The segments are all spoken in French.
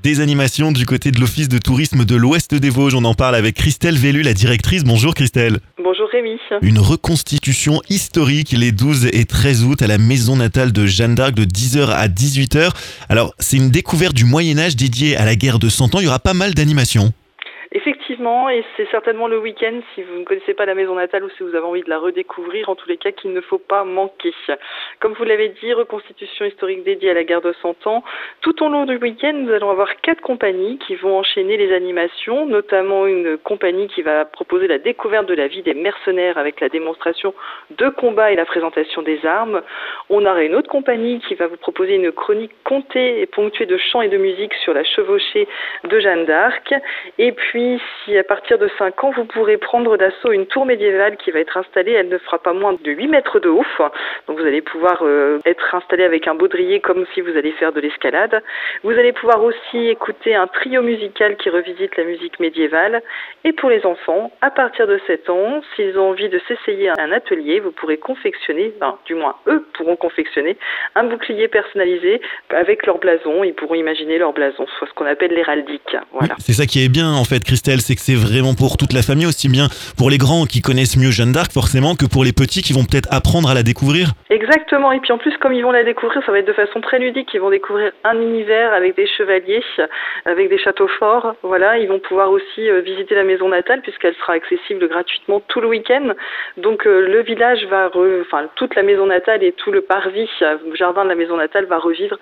Des animations du côté de l'Office de tourisme de l'Ouest des Vosges. On en parle avec Christelle Vellu, la directrice. Bonjour Christelle. Bonjour Rémi. Une reconstitution historique les 12 et 13 août à la maison natale de Jeanne d'Arc de 10h à 18h. Alors, c'est une découverte du Moyen-Âge dédiée à la guerre de 100 ans. Il y aura pas mal d'animations. Effectivement, et c'est certainement le week-end, si vous ne connaissez pas la maison natale ou si vous avez envie de la redécouvrir, en tous les cas qu'il ne faut pas manquer. Comme vous l'avez dit, reconstitution historique dédiée à la guerre de 100 ans. Tout au long du week-end, nous allons avoir 4 compagnies qui vont enchaîner les animations, notamment une compagnie qui va proposer la découverte de la vie des mercenaires avec la démonstration de combat et la présentation des armes. On aura une autre compagnie qui va vous proposer une chronique contée et ponctuée de chants et de musique sur la chevauchée de Jeanne d'Arc. Et puis, si à partir de 5 ans, vous pourrez prendre d'assaut une tour médiévale qui va être installée, elle ne fera pas moins de 8 mètres de haut. Donc vous allez pouvoir être installé avec un baudrier comme si vous allez faire de l'escalade. Vous allez pouvoir aussi écouter un trio musical qui revisite la musique médiévale. Et pour les enfants, à partir de 7 ans, s'ils ont envie de s'essayer à un atelier, vous pourrez confectionner, du moins eux pourront confectionner, un bouclier personnalisé avec leur blason. Ils pourront imaginer leur blason, soit ce qu'on appelle l'héraldique. Voilà. C'est ça qui est bien en fait Christelle, c'est que c'est vraiment pour toute la famille, aussi bien pour les grands qui connaissent mieux Jeanne d'Arc forcément que pour les petits qui vont peut-être apprendre à la découvrir. Exactement, et puis en plus comme ils vont la découvrir, ça va être de façon très ludique, ils vont découvrir un univers avec des chevaliers, avec des châteaux forts, voilà, ils vont pouvoir aussi visiter la maison natale puisqu'elle sera accessible gratuitement tout le week-end, donc le village toute la maison natale et tout le parvis, le jardin de la maison natale va revivre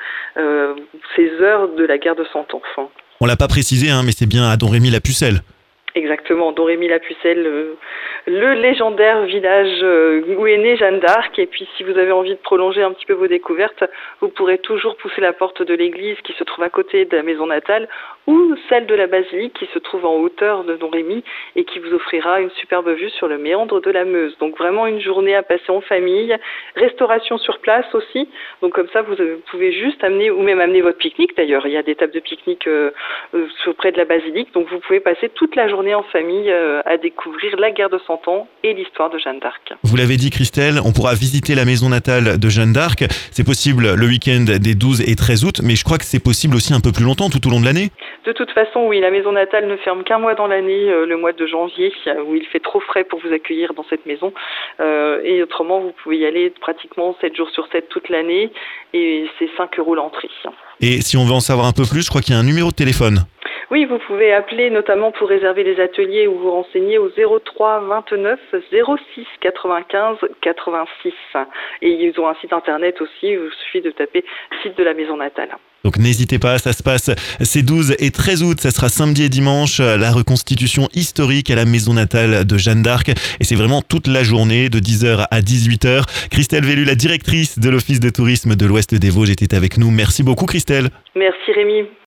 ces heures de la guerre de 100 ans. On l'a pas précisé, mais c'est bien à Don Rémy-la-Pucelle. Exactement, Don Rémy-la-Pucelle, le légendaire village où est née Jeanne d'Arc. Et puis si vous avez envie de prolonger un petit peu vos découvertes, vous pourrez toujours pousser la porte de l'église qui se trouve à côté de la maison natale ou celle de la basilique qui se trouve en hauteur de Don Rémy et qui vous offrira une superbe vue sur le méandre de la Meuse. Donc vraiment une journée à passer en famille, restauration sur place aussi. Donc comme ça vous pouvez juste amener ou même amener votre pique-nique d'ailleurs. Il y a des tables de pique-nique près de la basilique, donc vous pouvez passer toute la journée en famille à découvrir la guerre de 100 ans et l'histoire de Jeanne d'Arc. Vous l'avez dit Christelle, on pourra visiter la maison natale de Jeanne d'Arc. C'est possible le week-end des 12 et 13 août, mais je crois que c'est possible aussi un peu plus longtemps, tout au long de l'année. De toute façon, oui, la maison natale ne ferme qu'un mois dans l'année, le mois de janvier, où il fait trop frais pour vous accueillir dans cette maison. Et autrement, vous pouvez y aller pratiquement 7 jours sur 7 toute l'année, et c'est 5 € l'entrée. Et si on veut en savoir un peu plus, je crois qu'il y a un numéro de téléphone. Oui, vous pouvez appeler notamment pour réserver les ateliers ou vous renseigner au 03 29 06 95 86. Et ils ont un site internet aussi, il vous suffit de taper site de la maison natale. Donc n'hésitez pas, ça se passe ces 12 et 13 août, ça sera samedi et dimanche, la reconstitution historique à la maison natale de Jeanne d'Arc. Et c'est vraiment toute la journée, de 10h à 18h. Christelle Vellu, la directrice de l'Office de tourisme de l'Ouest des Vosges, était avec nous. Merci beaucoup Christelle. Merci Rémi.